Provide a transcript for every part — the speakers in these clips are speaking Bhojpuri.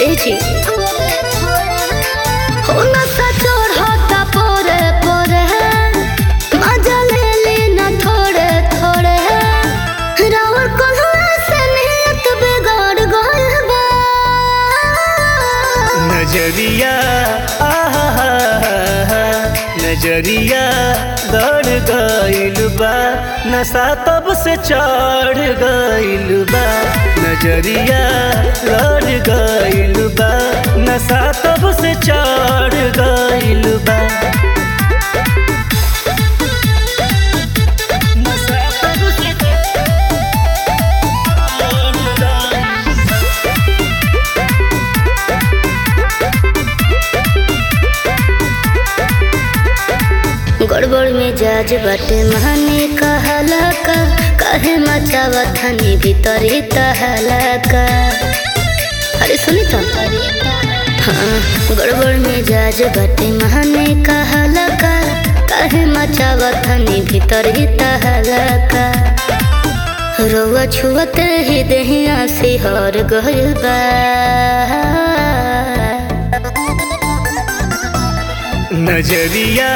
जी हो नशा चढ़ता पोरे पोरे मजा ले ली न थोड़े थोड़े रावर कोल्हा से नियत बिगाड़ गइल बा नजरिया नजरिया गड़ गइल बा नशा तब से चढ़ गइल बा नजरिया गड़ गइल बा नशा तब से चढ़ गइल बा नशा तब से गड़बड़ में जाज बाटे महाने कहला का काहे मचावा थानी भीतरी तहला का अरे सुनी तो हाँ गड़बड़ में जाज बाटे महाने कहला का काहे मचावा थानी भीतरी तहला का रोवा छुअते ही देहिया सिहर गइल बा नजरिया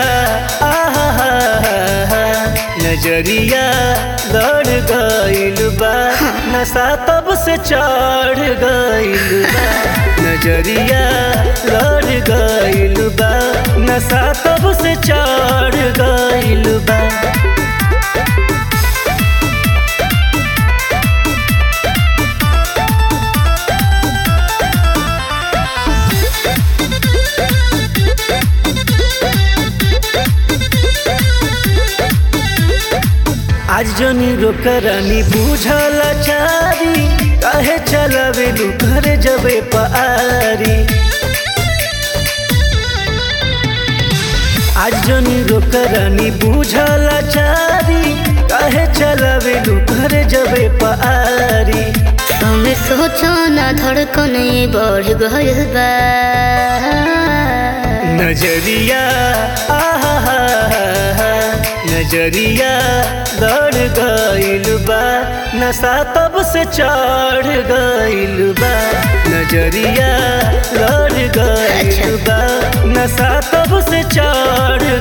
नजरिया गड़ गइल बा नशा तब से चढ़ गइल बा नजरिया गड़ गइल बा नशा तब से चढ़ गइल बा आज जनी रोकरानी बुझल चारी काहे चलावे घर जबे पारी आज जनी रोकरानी बुझल चारी काहे चलावे घर जबे पारी तुम सोचो ना धड़कन बढ़ गइल बा नजरिया नजरिया गड़ गइल बा नशा तब से चढ़ गइल बा नजरिया गड़ गइल बा नशा तब से चढ़